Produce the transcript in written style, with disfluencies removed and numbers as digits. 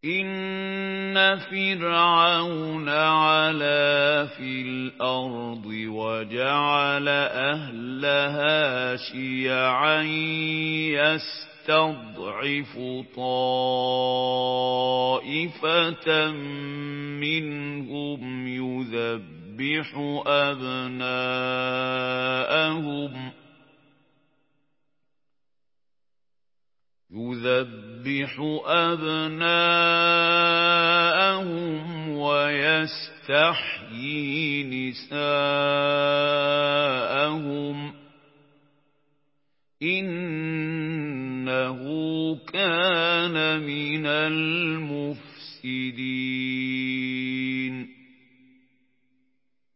إِنَّ فِرْعَوْنَ عَلَا فِي الْأَرْضِ وَجَعَلَ أَهْلَهَا شِيَعًا يَسْتَضْعِفُ طَائِفَةً مِّنْهُمْ يُذَبِّحُ أَبْنَاءَهُمْ وَيَسْتَحْيِي نِسَاءَهُمْ ۚ إِنَّهُ كَانَ مِنَ الْمُفْسِدِينَ